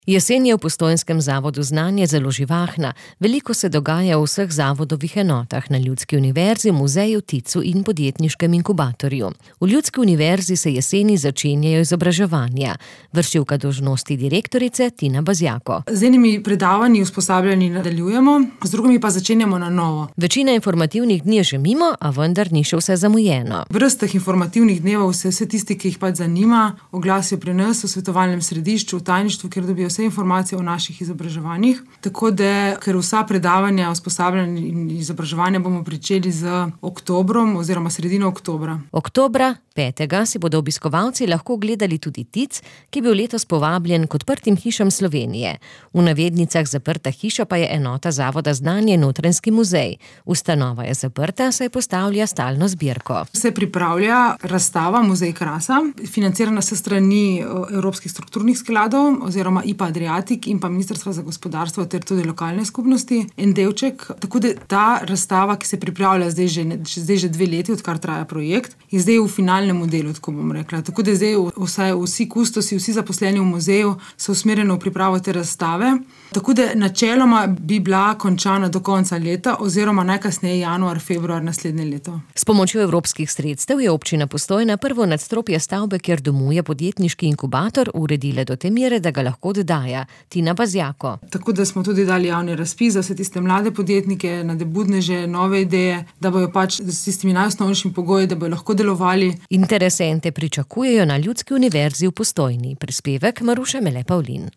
Jesen je v Postojnskem zavodu Znanje zelo živahna. Veliko se dogaja v vseh zavodovih enotah, na Ljudski univerzi, muzeju, TIC-u in podjetniškem inkubatorju. V Ljudski univerzi se jeseni začenjajo izobraževanja. Vršilka dolžnosti direktorice Tina Bazjako. Z enimi predavanji, usposabljanji nadaljujemo, z drugimi pa začenjamo na novo. Večina informativnih dni je že mimo, a vendar ni še vse zamujeno. Brez teh informativnih dnevov se vse tisti, ki jih pač zanima, oglasijo pri nas v svetovalnem središču, v tajništvu, kjer dobijo vse informacije o naših izobraževanjih. Tako da, ker vsa predavanja, usposabljanja in izobraževanja bomo pričeli z oktobrom oziroma sredino oktobra. Oktobra 5. si bodo obiskovalci lahko gledali tudi TIC, ki je bil letos povabljen k odprtim hišam Slovenije. V navednicah zaprta hiša pa je enota Zavoda Znanje Notranjski muzej. Ustanova je zaprta, saj postavlja stalno zbirko. Se pripravlja razstava Muzej krasa, financirana s strani Evropskih strukturnih skladov oziroma IPA Adriatic in pa Ministrstva za gospodarstvo ter tudi lokalne skupnosti. En delček, tako da ta razstava, ki se pripravlja zdaj že 2 leti, odkar traja projekt, je zdaj v finalnem delu, tako bom rekla. Tako da zdaj vsi kustosi, vsi zaposleni v muzeju so usmerjeni v pripravo te razstave. Tako da načeloma bi bila končana do konca leta oziroma najkasneje januar, februar naslednje leto. S pomočjo evropskih sredstev je občina Postojna prvo nadstropje stavbe, kjer domuje podjetniški inkubator, uredila do te mere, da ga lahko oddaja. Tina Bazjako. Tako da smo tudi dali javni razpis za vse tiste mlade podjetnike, nadebudneže, nove ideje, da bojo pač s tistimi najosnovnejšimi pogoji, da bojo lahko delovali. Interesente pričakujejo na Ljudski univerzi v Postojni. Prispevek Maruša Mele Pavlin.